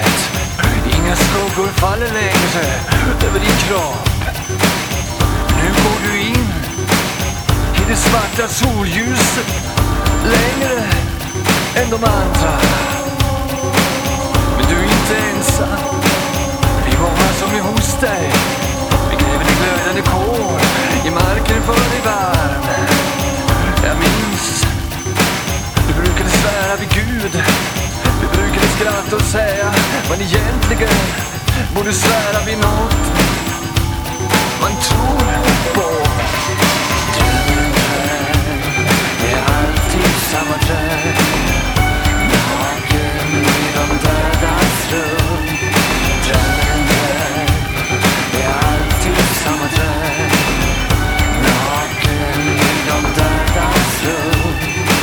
natt. Inga skuggor faller längre över din kropp. Nu går du in i det svarta solljuset, längre än de andra. Men du är inte ensam. Vi är många som är hos dig. Vi gräver i glödande kol i marken för dig varm. Jag minns, du brukade svära vid Gud. Du brukade skratta och säga, men egentligen borde svära vid något man tror på. Det är alltid samma dröm, naken i de dödas rum. Drömmen, det är alltid samma dröm, naken i de dödas rum.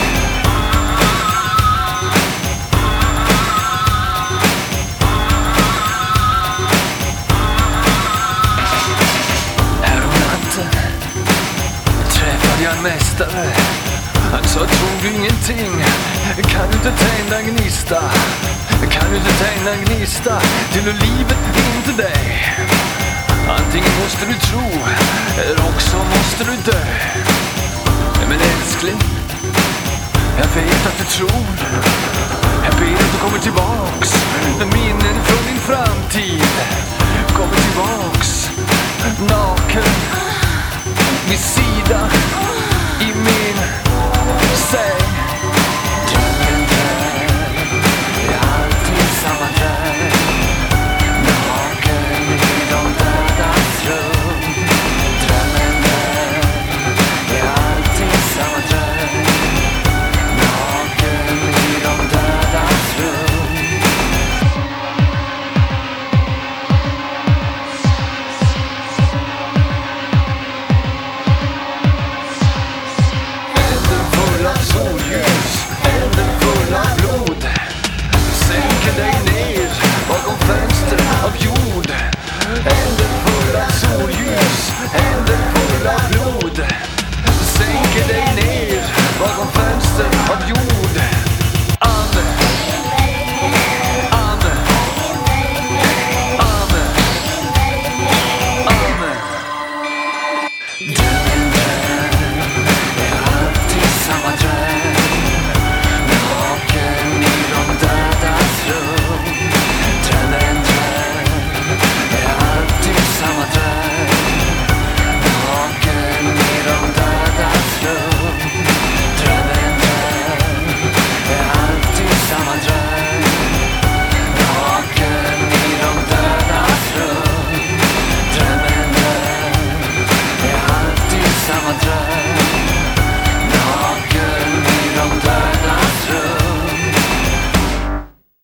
Träffade jag en mästare. Han sa, tror du ingenting? Kan du inte tända en gnista? Kan du inte tända en gnista till hur livet inte dig? Antingen måste du tro, eller också måste du dö. Men älskling, jag vet att du tror. Jag ber att du kommer tillbaks.